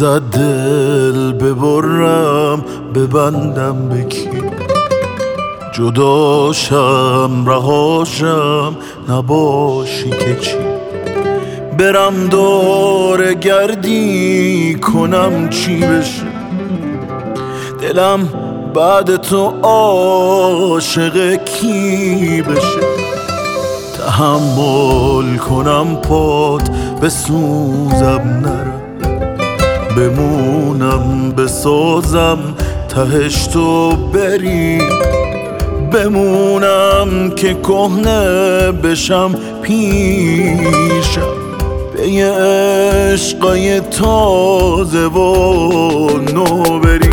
ازت دل ببرم ببندم به کی؟ جداشم رهاشم نباشی که چی؟ برم دور گردی کنم چی بشه؟ دلم بعد تو عاشق کی بشه؟ تحمل کنم پات بسوزم نرم، بمونم بسازم تهش تو بری، بمونم که کهنه بشم پیشم به یه عشقای تازه و نو بری.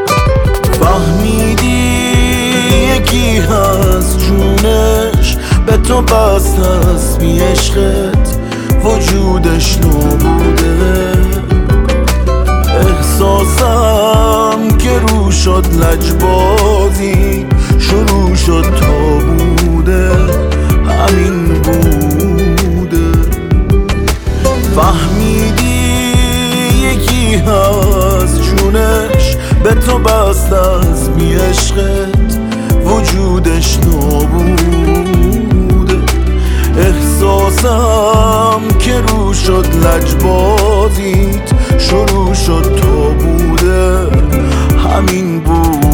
فهمیدی یکی هست جونش به تو بست از بی عشقت وجودش نبوده، احساسم که رو شد لجبازی شروع شد تا بوده همین بوده. فهمیدی یکی هست جونش به تو بست از بی عشقت وجودش نبوده، احساسم که رو شد لجبازیت شروع شد تا بوده همین بوده.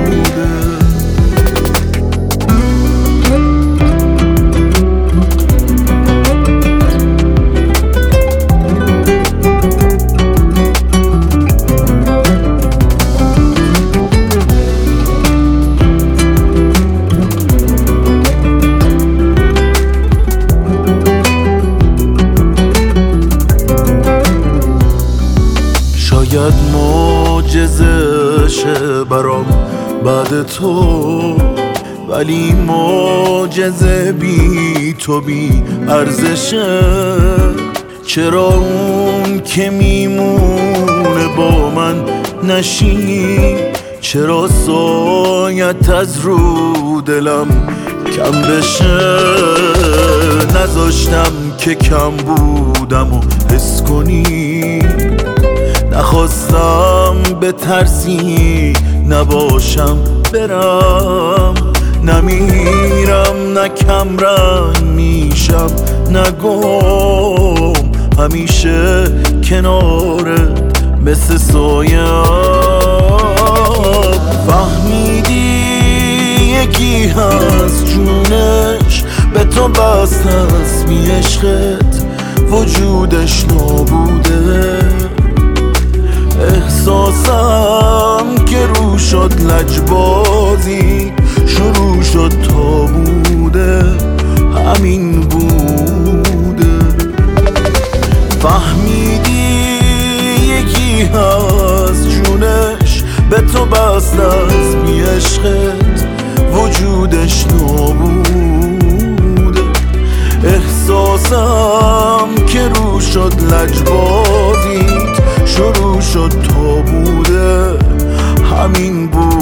شاید معجزه شه برام بعد تو، ولی معجزه بی تو بی ارزشه. چرا اون که میمونه با من نشینی؟ چرا سایت از رو دلم کم بشه؟ نذاشتم که کم بودم و حس کنی، نخواستم به ترسی نباشم برم، نمیرم نه کم رنگ میشم نه گم، همیشه کنارت مثل سایه. فهمیدی یکی هست جونش به تو بست از بی عشقت وجودش نبوده، احساسم که رو شد لجبازی شروع شد تا بوده همین بوده. فهمیدی یکی هست جونش به تو بست از بی عشقت وجودش نبوده، احساسم که رو شد لجبازیت شروع شد تا بوده همین بود.